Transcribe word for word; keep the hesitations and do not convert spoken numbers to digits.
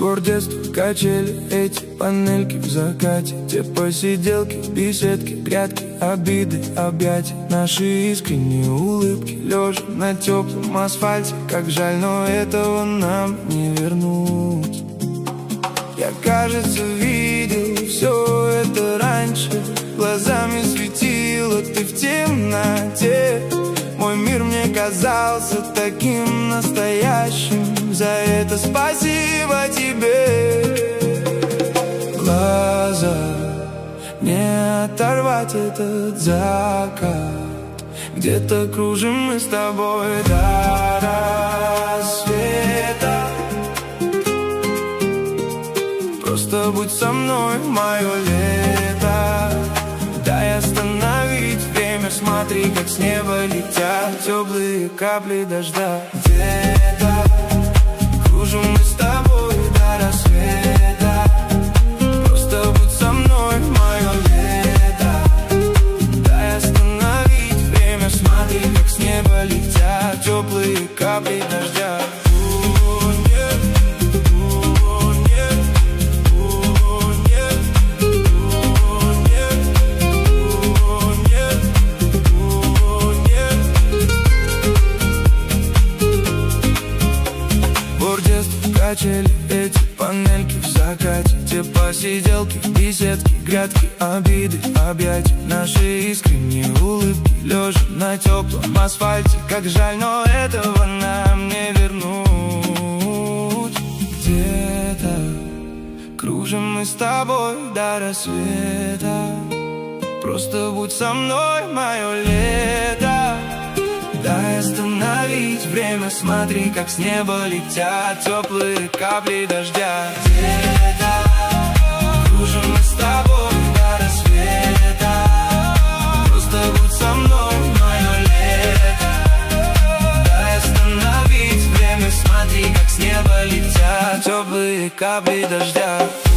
Двор детства, качели, эти панельки в закате, те посиделки, беседки, грядки, обиды, объятия, наши искренние улыбки, лежа на теплом асфальте. Как жаль, но этого нам не вернуть. Я, кажется, видел все это раньше, глазами светила ты в темноте. Мой мир мне казался таким настоящим, за это спасибо тебе. Глаза не оторвать этот закат, где-то кружим мы с тобой до рассвета. Просто будь со мной, мое лето. Дай остановить время, смотри, как с неба летят теплые капли дождя. Где-то кружим мы с тобой до рассвета. Просто будь со мной, мое лето. Дай остановить время, смотри, как с неба летят теплые капли дождя. Качели, эти панельки в закате, те посиделки, беседки, грядки, обиды, объятия, наши искренние улыбки, лежа на теплом асфальте. Как жаль, но этого нам не вернуть. Где-то кружим мы с тобой до рассвета. Просто будь со мной, мое лето. Дай остановить время, смотри, как с неба летят теплые капли дождя. Где-то кружим мы с тобой до рассвета. Просто будь со мной, мое лето. Дай остановить время, смотри, как с неба летят теплые капли дождя.